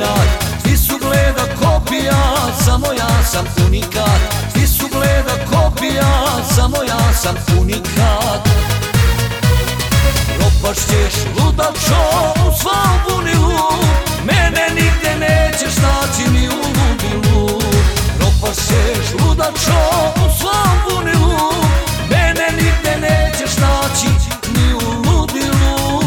duplikat. Ti su gleda kopija, samo ja sam unikat. Ti su gleda kopija, samo ja sam unikat. Propašćeš ludačo u svom bunilu, mene nigde nećeš naći ni u ludilu. Propašćeš ludačo u svom bunilu, mene nigde nećeš naći ni u ludilu.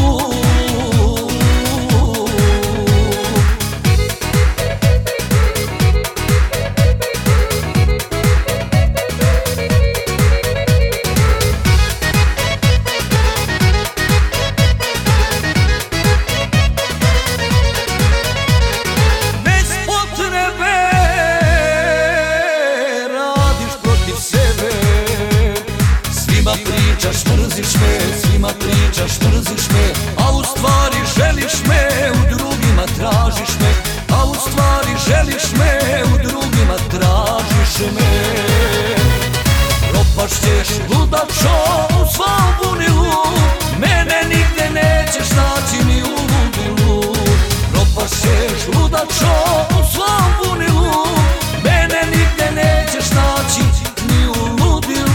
Pričaš, mrziš me, svima pričaš, mrziš me, a u stvari želiš me, u drugima tražiš me, a u stvari želiš me, u drugima tražiš me. Propašćeš ludačo u svom bunilu, mene nigde nećeš naći ni u ludilu. Propašćeš ludačo u svom bunilu, mene nigde nećeš naći ni u ludilu.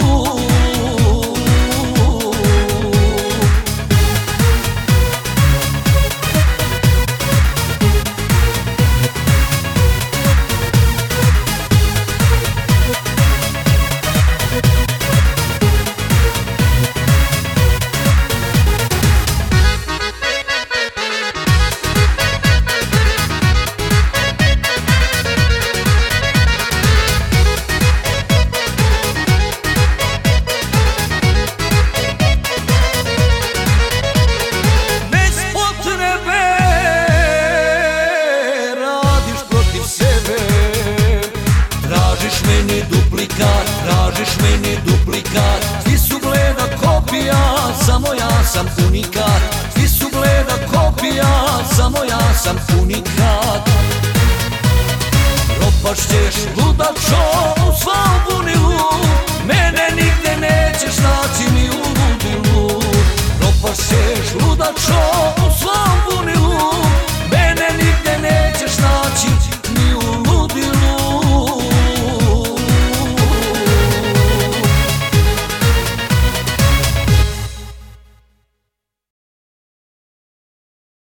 Tražiš meni duplikat. Ti su gleda kopija, samo ja sam unikat. Ti su gleda kopija, samo ja sam unikat. Propašćeš ludačo